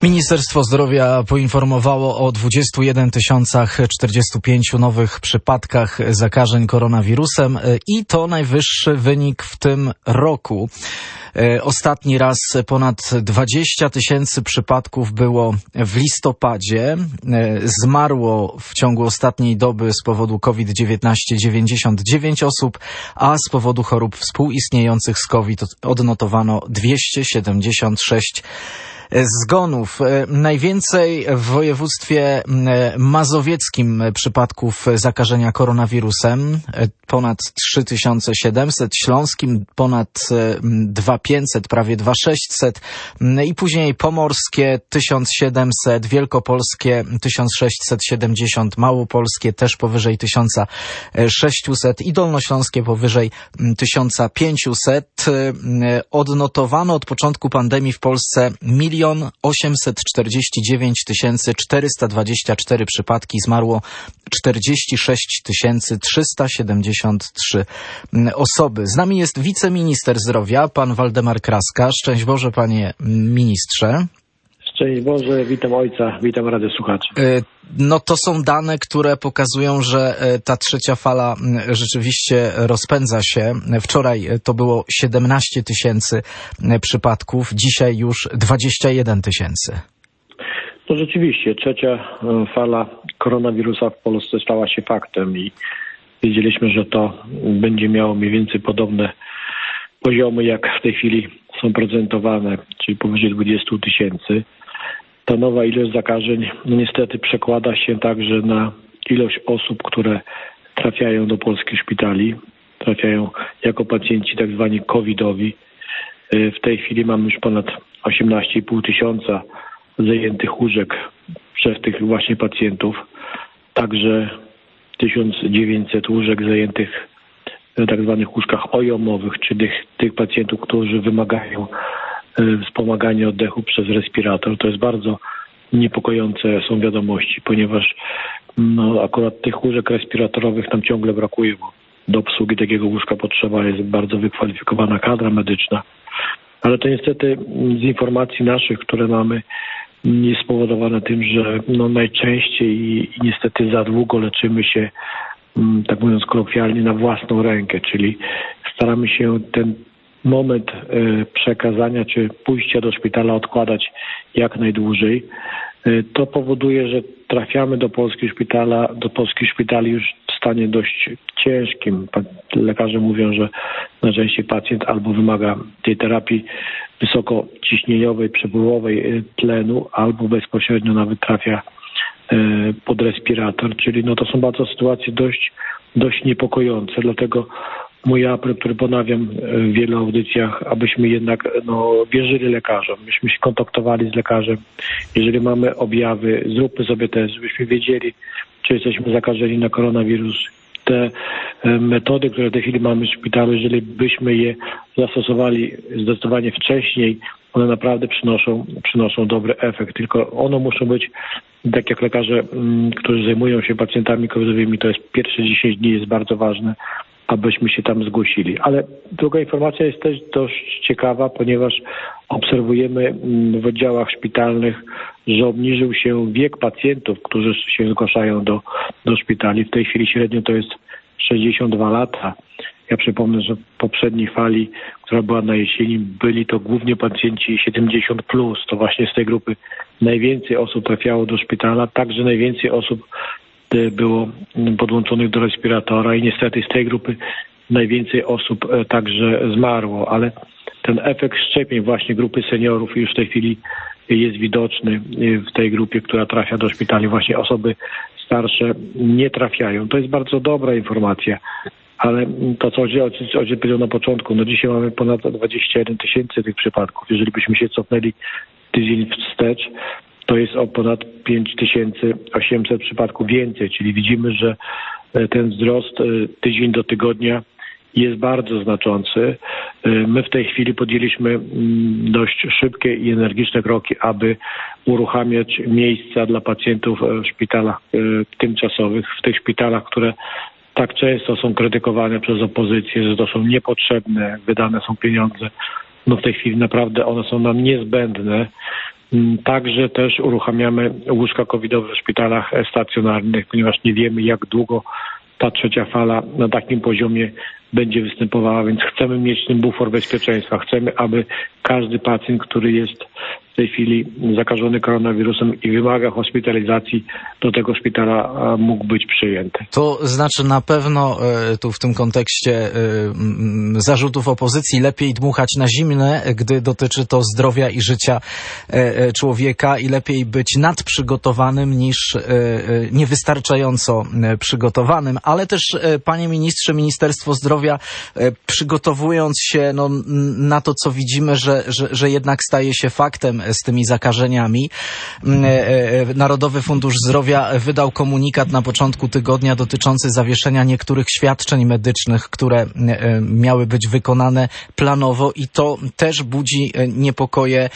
Ministerstwo Zdrowia poinformowało o 21 045 nowych przypadkach zakażeń koronawirusem i to najwyższy wynik w tym roku. Ostatni raz ponad 20 000 przypadków było w listopadzie. Zmarło w ciągu ostatniej doby z powodu COVID-19 99 osób, a z powodu chorób współistniejących z COVID odnotowano 276 zgonów. Najwięcej w województwie mazowieckim przypadków zakażenia koronawirusem, ponad 3700, śląskim ponad 2500, prawie 2600 i później pomorskie 1700, wielkopolskie 1670, małopolskie też powyżej 1600 i dolnośląskie powyżej 1500. Odnotowano od początku pandemii w Polsce 1 849 424 przypadki, zmarło 46 373 osoby. Z nami jest wiceminister zdrowia, pan Waldemar Kraska. Szczęść Boże, panie ministrze. Szczęść Boże, witam ojca, witam Radę Słuchaczy. No to są dane, które pokazują, że ta trzecia fala rzeczywiście rozpędza się. Wczoraj to było 17 000 przypadków, dzisiaj już 21 000. No rzeczywiście, trzecia fala koronawirusa w Polsce stała się faktem i wiedzieliśmy, że to będzie miało mniej więcej podobne poziomy, jak w tej chwili są prezentowane, czyli powyżej 20 000. Ta nowa ilość zakażeń niestety przekłada się także na ilość osób, które trafiają do polskich szpitali, trafiają jako pacjenci tak zwani covidowi. W tej chwili mamy już ponad 18 500 zajętych łóżek przez tych właśnie pacjentów, także 1900 łóżek zajętych w tak zwanych łóżkach OJOM-owych, czyli tych pacjentów, którzy wymagają wspomagania oddechu przez respirator. To jest bardzo niepokojące są wiadomości, ponieważ akurat tych łóżek respiratorowych nam ciągle brakuje, bo do obsługi takiego łóżka potrzeba jest bardzo wykwalifikowana kadra medyczna. Ale to niestety z informacji naszych, które mamy, jest spowodowane tym, że najczęściej i niestety za długo leczymy się, tak mówiąc kolokwialnie, na własną rękę, czyli staramy się ten moment przekazania czy pójścia do szpitala odkładać jak najdłużej. To powoduje, że trafiamy do polskich szpitali już w stanie dość ciężkim. Lekarze mówią, że najczęściej pacjent albo wymaga tej terapii wysokociśnieniowej, przepływowej tlenu, albo bezpośrednio nawet trafia pod respirator, czyli to są bardzo sytuacje dość niepokojące, dlatego mój apel, który ponawiam w wielu audycjach, abyśmy jednak wierzyli lekarzom, myśmy się kontaktowali z lekarzem. Jeżeli mamy objawy, zróbmy sobie test, żebyśmy wiedzieli, czy jesteśmy zakażeni na koronawirus. Te metody, które w tej chwili mamy w szpitalu, jeżeli byśmy je zastosowali zdecydowanie wcześniej, one naprawdę przynoszą dobry efekt. Tylko one muszą być, tak jak lekarze, którzy zajmują się pacjentami covidowymi, to jest pierwsze 10 dni jest bardzo ważne, abyśmy się tam zgłosili. Ale druga informacja jest też dość ciekawa, ponieważ obserwujemy w oddziałach szpitalnych, że obniżył się wiek pacjentów, którzy się zgłaszają do szpitali. W tej chwili średnio to jest 62 lata. Ja przypomnę, że w poprzedniej fali, która była na jesieni, byli to głównie pacjenci 70+. To właśnie z tej grupy najwięcej osób trafiało do szpitala, także najwięcej osób było podłączonych do respiratora i niestety z tej grupy najwięcej osób także zmarło, ale ten efekt szczepień właśnie grupy seniorów już w tej chwili jest widoczny w tej grupie, która trafia do szpitali. Właśnie osoby starsze nie trafiają. To jest bardzo dobra informacja, ale to, co ojciec powiedział na początku, dzisiaj mamy ponad 21 000 tych przypadków. Jeżeli byśmy się cofnęli tydzień wstecz, to jest o ponad 5800 przypadków więcej, czyli widzimy, że ten wzrost tydzień do tygodnia jest bardzo znaczący. My w tej chwili podjęliśmy dość szybkie i energiczne kroki, aby uruchamiać miejsca dla pacjentów w szpitalach tymczasowych, w tych szpitalach, które tak często są krytykowane przez opozycję, że to są niepotrzebne, wydane są pieniądze. W tej chwili naprawdę one są nam niezbędne. Także też uruchamiamy łóżka covidowe w szpitalach stacjonarnych, ponieważ nie wiemy, jak długo ta trzecia fala na takim poziomie będzie występowała, więc chcemy mieć ten bufor bezpieczeństwa. Chcemy, aby każdy pacjent, który jest w tej chwili zakażony koronawirusem i wymaga hospitalizacji, do tego szpitala mógł być przyjęty. To znaczy na pewno tu w tym kontekście zarzutów opozycji lepiej dmuchać na zimne, gdy dotyczy to zdrowia i życia człowieka, i lepiej być nadprzygotowanym niż niewystarczająco przygotowanym. Ale też, panie ministrze, Ministerstwo Zdrowia, przygotowując się na to, co widzimy, że jednak staje się faktem z tymi zakażeniami, Narodowy Fundusz Zdrowia wydał komunikat na początku tygodnia dotyczący zawieszenia niektórych świadczeń medycznych, które miały być wykonane planowo, i to też budzi niepokoje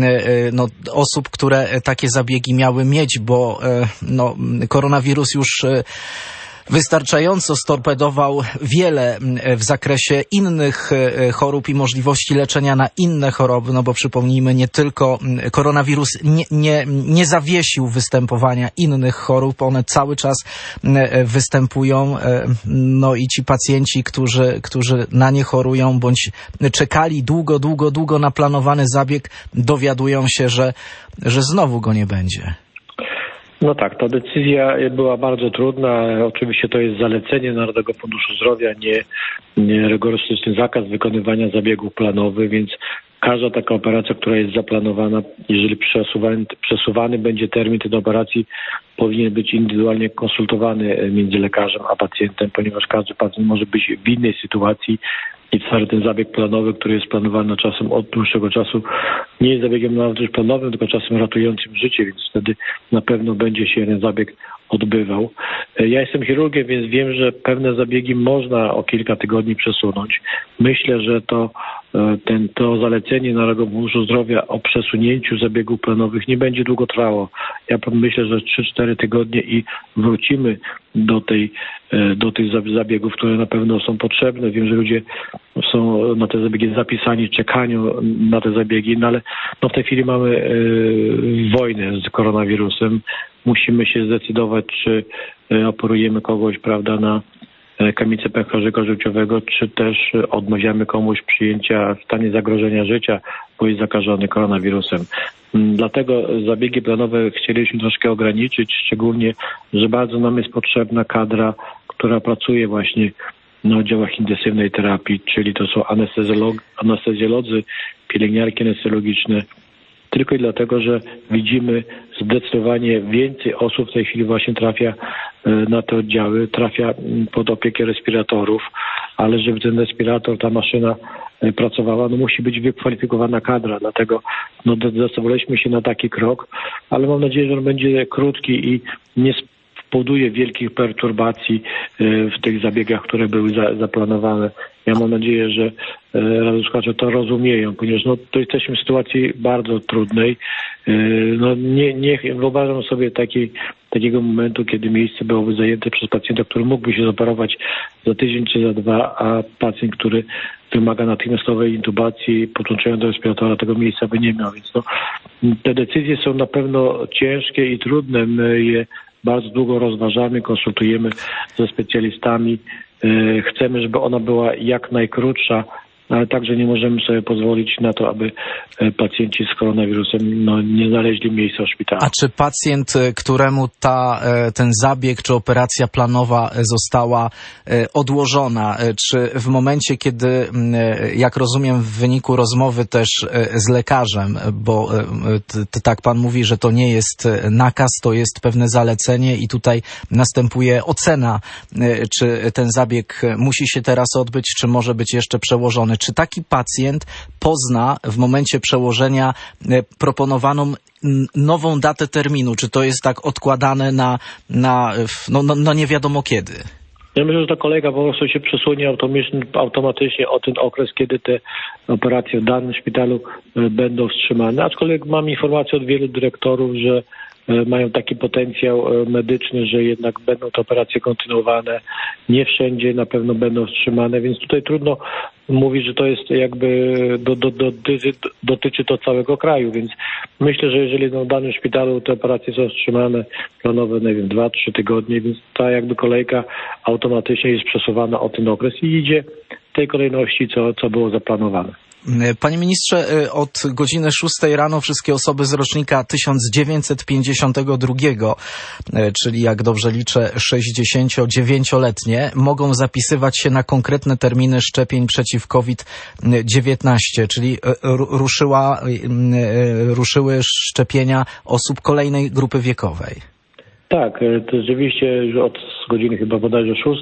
osób, które takie zabiegi miały mieć, bo koronawirus już wystarczająco storpedował wiele w zakresie innych chorób i możliwości leczenia na inne choroby, bo przypomnijmy, nie tylko koronawirus nie zawiesił występowania innych chorób, one cały czas występują, i ci pacjenci, którzy na nie chorują, bądź czekali długo na planowany zabieg, dowiadują się, że znowu go nie będzie. No tak, ta decyzja była bardzo trudna. Oczywiście to jest zalecenie Narodowego Funduszu Zdrowia, nie rygorystyczny zakaz wykonywania zabiegów planowych, więc każda taka operacja, która jest zaplanowana, jeżeli przesuwany będzie termin tej operacji, powinien być indywidualnie konsultowany między lekarzem a pacjentem, ponieważ każdy pacjent może być w innej sytuacji i wcale ten zabieg planowy, który jest planowany czasem od dłuższego czasu, nie jest zabiegiem nawet już planowym, tylko czasem ratującym życie, więc wtedy na pewno będzie się ten zabieg odbywał. Ja jestem chirurgiem, więc wiem, że pewne zabiegi można o kilka tygodni przesunąć. Myślę, że to zalecenie Narodowego Funduszu Zdrowia o przesunięciu zabiegów planowych nie będzie długo trwało. Ja myślę, że 3-4 tygodnie i wrócimy do tych zabiegów, które na pewno są potrzebne. Wiem, że ludzie są na te zabiegi zapisani, czekają na te zabiegi, ale w tej chwili mamy wojnę z koronawirusem. Musimy się zdecydować, czy operujemy kogoś, na kamicę pęcherzyka żółciowego, czy też odmawiamy komuś przyjęcia w stanie zagrożenia życia, bo jest zakażony koronawirusem. Dlatego zabiegi planowe chcieliśmy troszkę ograniczyć, szczególnie, że bardzo nam jest potrzebna kadra, która pracuje właśnie na oddziałach intensywnej terapii, czyli to są anestezjolodzy, pielęgniarki anestezjologiczne, tylko i dlatego, że widzimy zdecydowanie więcej osób w tej chwili właśnie trafia na te oddziały, trafia pod opiekę respiratorów, ale żeby ten respirator, ta maszyna pracowała, musi być wykwalifikowana kadra, dlatego zdecydowaliśmy się na taki krok, ale mam nadzieję, że on będzie krótki i nie spowoduje wielkich perturbacji w tych zabiegach, które były zaplanowane. Ja mam nadzieję, że radiosłuchacze to rozumieją, ponieważ to jesteśmy w sytuacji bardzo trudnej. Nie wyobrażam sobie takiego momentu, kiedy miejsce byłoby zajęte przez pacjenta, który mógłby się zoperować za tydzień czy za 2, a pacjent, który wymaga natychmiastowej intubacji, podłączenia do respiratora, tego miejsca by nie miał. Więc te decyzje są na pewno ciężkie i trudne. My je bardzo długo rozważamy, konsultujemy ze specjalistami. Chcemy, żeby ona była jak najkrótsza, ale także nie możemy sobie pozwolić na to, aby pacjenci z koronawirusem nie znaleźli miejsca w szpitalu. A czy pacjent, któremu ten zabieg czy operacja planowa została odłożona, czy w momencie, kiedy, jak rozumiem, w wyniku rozmowy też z lekarzem, bo tak pan mówi, że to nie jest nakaz, to jest pewne zalecenie i tutaj następuje ocena, czy ten zabieg musi się teraz odbyć, czy może być jeszcze przełożony. Czy taki pacjent pozna w momencie przełożenia proponowaną nową datę terminu? Czy to jest tak odkładane na nie wiadomo kiedy? Ja myślę, że ta kolejka po prostu się przesunie automatycznie o ten okres, kiedy te operacje w danym szpitalu będą wstrzymane. Aczkolwiek mam informację od wielu dyrektorów, że mają taki potencjał medyczny, że jednak będą te operacje kontynuowane. Nie wszędzie na pewno będą wstrzymane, więc tutaj trudno mówić, że to jest jakby dotyczy to całego kraju, więc myślę, że jeżeli w danym szpitalu te operacje są wstrzymane planowe, nie wiem, 2-3 tygodnie, więc ta jakby kolejka automatycznie jest przesuwana o ten okres i idzie w tej kolejności, co było zaplanowane. Panie ministrze, od godziny 6 rano wszystkie osoby z rocznika 1952, czyli jak dobrze liczę 69-letnie, mogą zapisywać się na konkretne terminy szczepień przeciw COVID-19, czyli ruszyły szczepienia osób kolejnej grupy wiekowej. Tak, to rzeczywiście już od godziny chyba bodajże 6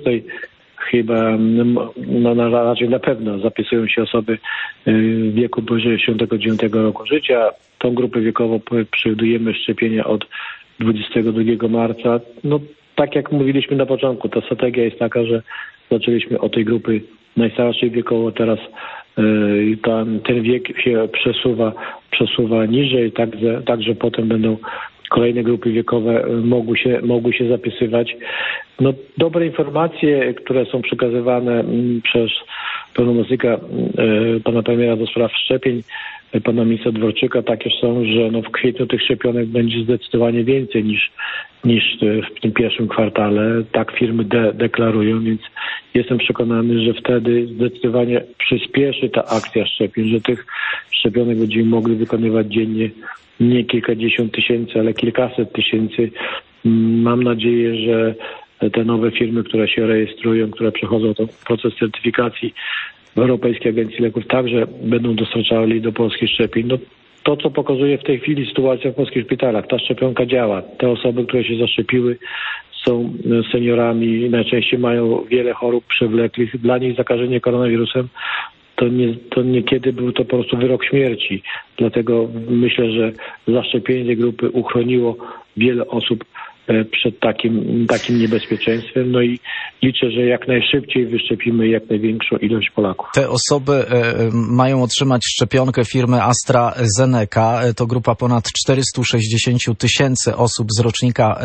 raczej na pewno zapisują się osoby w wieku powyżej 69 roku życia. Tą grupę wiekową przewidujemy szczepienia od 22 marca. No tak jak mówiliśmy na początku, ta strategia jest taka, że zaczęliśmy od tej grupy najstarszej wiekowo, teraz ten wiek się przesuwa niżej, także potem będą kolejne grupy wiekowe mogły się zapisywać. No, dobre informacje, które są przekazywane przez pełnomocnika pana premiera do spraw szczepień, pana ministra Dworczyka, takie są, że w kwietniu tych szczepionek będzie zdecydowanie więcej niż w tym pierwszym kwartale. Tak firmy deklarują, więc jestem przekonany, że wtedy zdecydowanie przyspieszy ta akcja szczepień, że tych szczepionek będziemy mogli wykonywać dziennie nie kilkadziesiąt tysięcy, ale kilkaset tysięcy. Mam nadzieję, że te nowe firmy, które się rejestrują, które przechodzą ten proces certyfikacji w Europejskiej Agencji Leków, także będą dostarczali do polskich szczepień. No, to, co pokazuje w tej chwili sytuacja w polskich szpitalach, ta szczepionka działa. Te osoby, które się zaszczepiły, są seniorami, najczęściej mają wiele chorób przewlekłych. Dla nich zakażenie koronawirusem to niekiedy był to po prostu wyrok śmierci. Dlatego myślę, że zaszczepienie tej grupy uchroniło wiele osób przed takim niebezpieczeństwem. No i liczę, że jak najszybciej wyszczepimy jak największą ilość Polaków. Te osoby mają otrzymać szczepionkę firmy AstraZeneca. To grupa ponad 460 000 osób z rocznika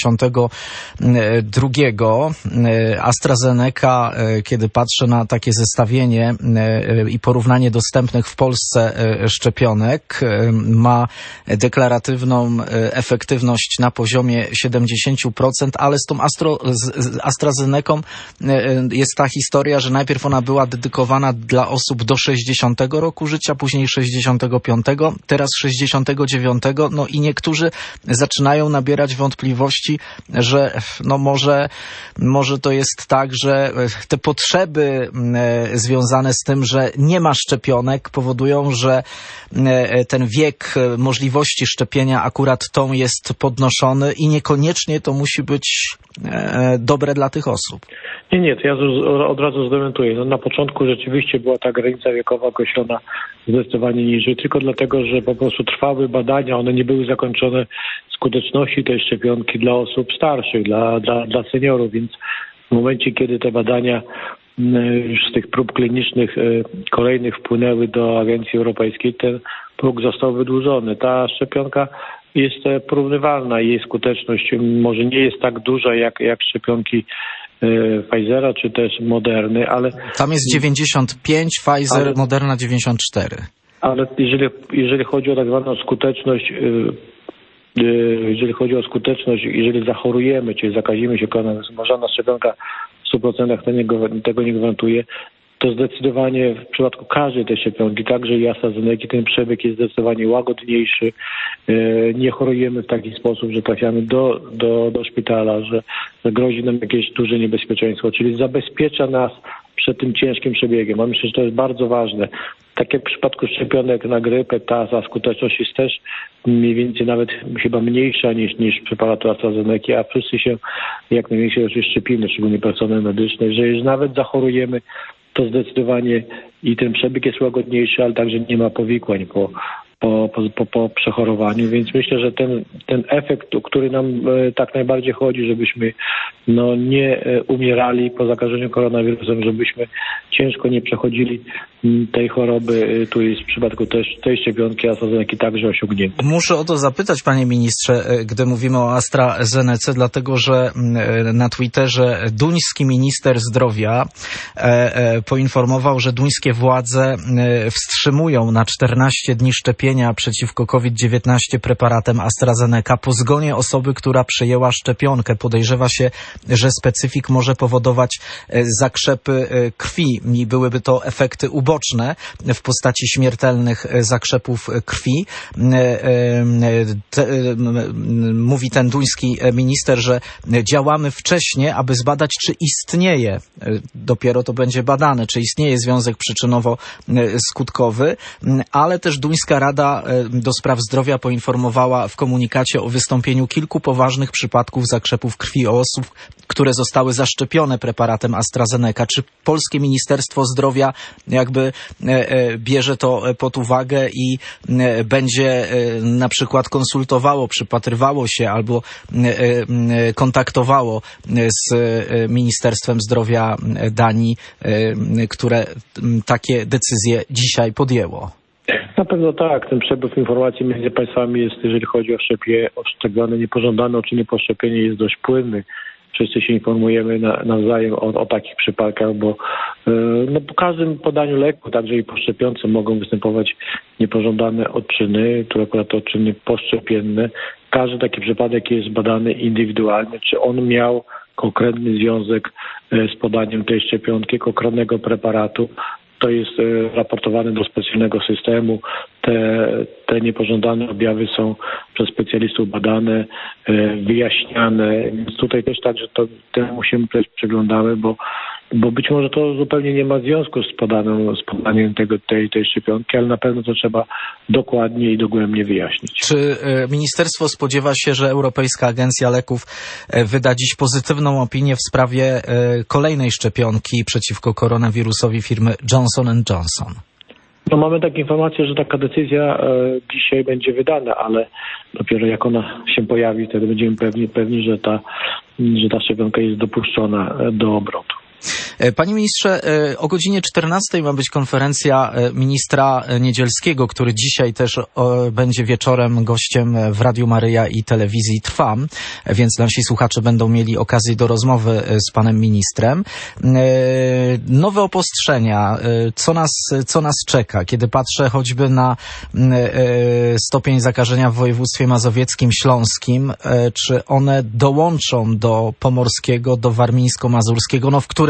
52. AstraZeneca, kiedy patrzę na takie zestawienie i porównanie dostępnych w Polsce szczepionek, ma deklaratywną efektywność na poziomie 70%, ale z tą AstraZenecą jest ta historia, że najpierw ona była dedykowana dla osób do 60 roku życia, później 65, teraz 69, no i niektórzy zaczynają nabierać wątpliwości, że może to jest tak, że te potrzeby związane z tym, że nie ma szczepionek, powodują, że ten wiek możliwości szczepienia akurat tą jest podnoszony i niekoniecznie to musi być dobre dla tych osób. Nie, to ja od razu zdementuję. No, na początku rzeczywiście była ta granica wiekowa określona zdecydowanie niżej, tylko dlatego, że po prostu trwały badania, one nie były zakończone skuteczności tej szczepionki dla osób starszych, dla seniorów, więc w momencie, kiedy te badania już z tych prób klinicznych kolejnych wpłynęły do Agencji Europejskiej, ten próg został wydłużony. Ta szczepionka jest porównywalna i jej skuteczność może nie jest tak duża jak szczepionki Pfizera czy też Moderny, ale... Tam jest 95, Pfizer, Moderna 94. Ale jeżeli chodzi o tak zwaną skuteczność, jeżeli zachorujemy, czyli zakazimy się koronawirusem, żadna szczepionka w 100% tego nie gwarantuje, to zdecydowanie w przypadku każdej tej szczepionki, także i AstraZeneca, ten przebieg jest zdecydowanie łagodniejszy. Nie chorujemy w taki sposób, że trafiamy do szpitala, że grozi nam jakieś duże niebezpieczeństwo, czyli zabezpiecza nas przed tym ciężkim przebiegiem. A myślę, że to jest bardzo ważne. Tak jak w przypadku szczepionek na grypę, ta skuteczność jest też mniej więcej nawet chyba mniejsza niż w przypadku AstraZeneca, a wszyscy się jak najwięcej szczepimy, szczególnie personel medyczny, że już nawet zachorujemy, to zdecydowanie i ten przebieg jest łagodniejszy, ale także nie ma powikłań po przechorowaniu, więc myślę, że ten efekt, o który nam tak najbardziej chodzi, żebyśmy nie umierali po zakażeniu koronawirusem, żebyśmy ciężko nie przechodzili tej choroby tu jest w przypadku też tej szczepionki AstraZeneca także osiągnięty. Muszę o to zapytać, panie ministrze, gdy mówimy o AstraZenece, dlatego że na Twitterze duński minister zdrowia poinformował, że duńskie władze wstrzymują na 14 dni szczepienia przeciwko COVID-19 preparatem AstraZeneca po zgonie osoby, która przyjęła szczepionkę. Podejrzewa się, że specyfik może powodować zakrzepy krwi i byłyby to efekty uboczne w postaci śmiertelnych zakrzepów krwi. Mówi ten duński minister, że działamy wcześnie, aby zbadać, czy istnieje, dopiero to będzie badane, czy istnieje związek przyczynowo-skutkowy, ale też Duńska Rada do Spraw Zdrowia poinformowała w komunikacie o wystąpieniu kilku poważnych przypadków zakrzepów krwi u osób, które zostały zaszczepione preparatem AstraZeneca. Czy polskie Ministerstwo Zdrowia jakby bierze to pod uwagę i będzie na przykład konsultowało, przypatrywało się albo kontaktowało z Ministerstwem Zdrowia Danii, które takie decyzje dzisiaj podjęło? Na pewno tak. Ten przepływ informacji między państwami jest, jeżeli chodzi o szczepione niepożądane czy nieposzczepienie, jest dość płynny. Wszyscy się informujemy nawzajem o takich przypadkach, bo po każdym podaniu leku, także i po szczepionce, mogą występować niepożądane odczyny, tu akurat odczyny poszczepienne. Każdy taki przypadek jest badany indywidualnie, czy on miał konkretny związek z podaniem tej szczepionki, konkretnego preparatu. To jest raportowane do specjalnego systemu. Te niepożądane objawy są przez specjalistów badane, wyjaśniane. Więc tutaj też także temu się przyglądamy, bo być może to zupełnie nie ma związku z podaniem tej szczepionki, ale na pewno to trzeba dokładnie i dogłębnie wyjaśnić. Czy ministerstwo spodziewa się, że Europejska Agencja Leków wyda dziś pozytywną opinię w sprawie kolejnej szczepionki przeciwko koronawirusowi firmy Johnson & Johnson? No, mamy takie informacje, że taka decyzja dzisiaj będzie wydana, ale dopiero jak ona się pojawi, wtedy będziemy pewni, że ta szczepionka jest dopuszczona do obrotu. Panie ministrze, o godzinie 14 ma być konferencja ministra Niedzielskiego, który dzisiaj też będzie wieczorem gościem w Radiu Maryja i telewizji Trwam, więc nasi słuchacze będą mieli okazję do rozmowy z panem ministrem. Nowe obostrzenia, co nas czeka? Kiedy patrzę choćby na stopień zakażenia w województwie mazowieckim, śląskim, czy one dołączą do pomorskiego, do warmińsko-mazurskiego, w którym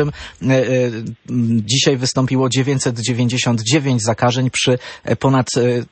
dzisiaj wystąpiło 999 zakażeń przy ponad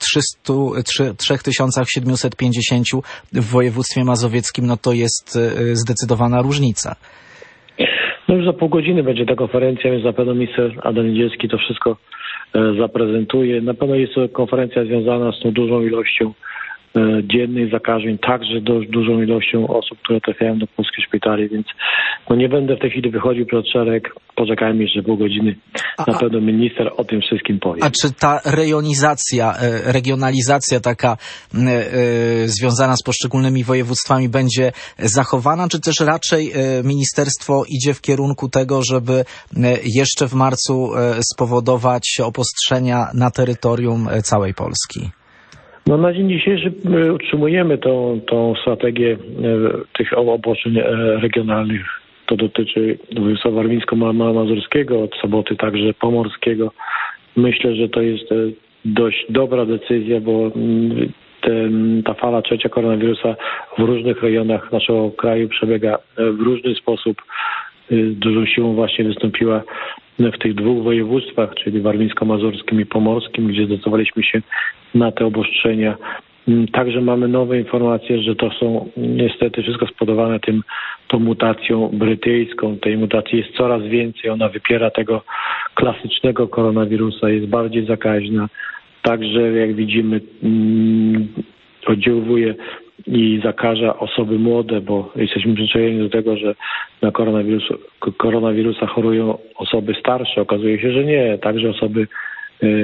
3750 w województwie mazowieckim. To jest zdecydowana różnica. No już za pół godziny będzie ta konferencja, więc na pewno minister Adam Niedzielski to wszystko zaprezentuje. Na pewno jest to konferencja związana z tą dużą ilością dziennych zakażeń, także dość dużą ilością osób, które trafiają do polskich szpitali, więc nie będę w tej chwili wychodził przed szereg. Poczekajmy jeszcze pół godziny. Na pewno minister o tym wszystkim powie. A czy ta rejonizacja, regionalizacja taka związana z poszczególnymi województwami będzie zachowana, czy też raczej ministerstwo idzie w kierunku tego, żeby jeszcze w marcu spowodować obostrzenia na terytorium całej Polski? Na dzień dzisiejszy utrzymujemy tą strategię tych obostrzeń regionalnych. To dotyczy województwa warmińsko-mazurskiego, od soboty także pomorskiego. Myślę, że to jest dość dobra decyzja, bo ta fala trzecia koronawirusa w różnych rejonach naszego kraju przebiega w różny sposób. Dużą siłą właśnie wystąpiła w tych dwóch województwach, czyli warmińsko-mazurskim i pomorskim, gdzie zdecydowaliśmy się na te obostrzenia. Także mamy nowe informacje, że to są niestety wszystko spowodowane tą mutacją brytyjską. Tej mutacji jest coraz więcej, ona wypiera tego klasycznego koronawirusa, jest bardziej zakaźna. Także jak widzimy oddziałuje i zakaża osoby młode, bo jesteśmy przyzwyczajeni do tego, że na koronawirusa chorują osoby starsze. Okazuje się, że nie. Także osoby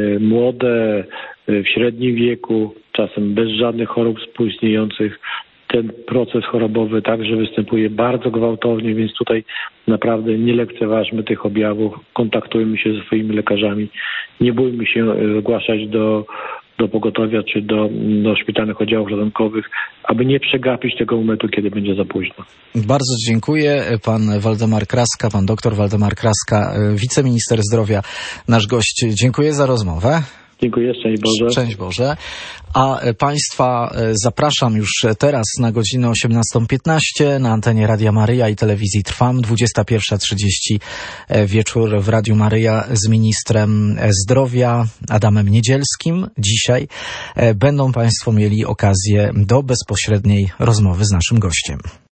młode, w średnim wieku, czasem bez żadnych chorób współistniejących, ten proces chorobowy także występuje bardzo gwałtownie, więc tutaj naprawdę nie lekceważmy tych objawów, kontaktujmy się ze swoimi lekarzami, nie bójmy się zgłaszać do pogotowia czy do szpitalnych oddziałów ratunkowych, aby nie przegapić tego momentu, kiedy będzie za późno. Bardzo dziękuję. Pan Waldemar Kraska, pan doktor Waldemar Kraska, wiceminister zdrowia, nasz gość. Dziękuję za rozmowę. Dziękuję, szczęść Boże. Szczęść Boże. A Państwa zapraszam już teraz na godzinę 18:15 na antenie Radia Maryja i telewizji Trwam. 21:30 wieczór w Radiu Maryja z ministrem zdrowia Adamem Niedzielskim. Dzisiaj będą Państwo mieli okazję do bezpośredniej rozmowy z naszym gościem.